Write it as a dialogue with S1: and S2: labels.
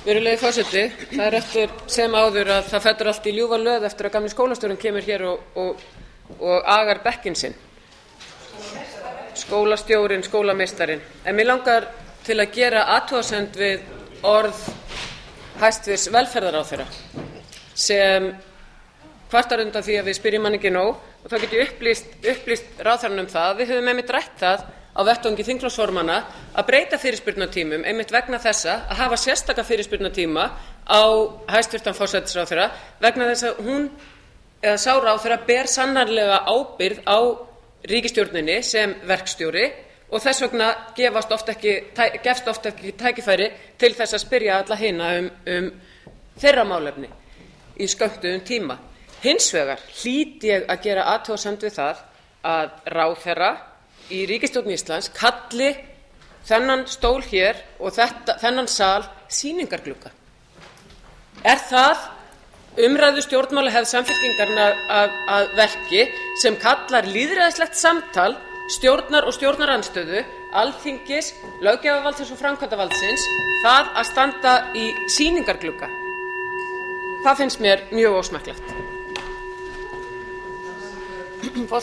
S1: Virðulegi forseti, það er eftir sem áður að það fellur allt í ljúfa löð eftir að gamli skólastjórinn kemur hér og agar bekkinn sinn. Skólastjórinn, skólameistarinn. En mig langar til að gera athugasemd við orð hæstvirts velferðarráðherra sem kvartar undan því að við spyrjum hann ekki nóg, og þá get ég upplýst ráðherrann það að við höfum einmitt rætt það á vettvangi þingflokksformanna að breyta fyrirspurnatímum einmitt vegna þessa að hafa sérstaka fyrirspurnatíma á hæstvirtan forsætisráðherra vegna þess að hún eða sá ráðherra ber sannarlega ábyrgð á ríkisstjórninni sem verkstjóri og þess vegna gefst oft ekki tækifæri til þess að spyrja alla hina þeirra málefni í skömmtuðum tíma. Hins vegar hlýt ég að gera athugasemd við það að ráðherra í ríkisstjórn Íslands kalli þennan stól hér og þennan sal sýningarglugga. Er það umræðu stjórnmálahefð Samfylkingarinnar að verki sem kallar lýðræðislegt samtal stjórnar og stjórnarandstöðu, Alþingis, löggjafarvaldsins og framkvæmdarvaldsins, það að standa í sýningarglugga? Það finnst mér mjög ósmekklegt.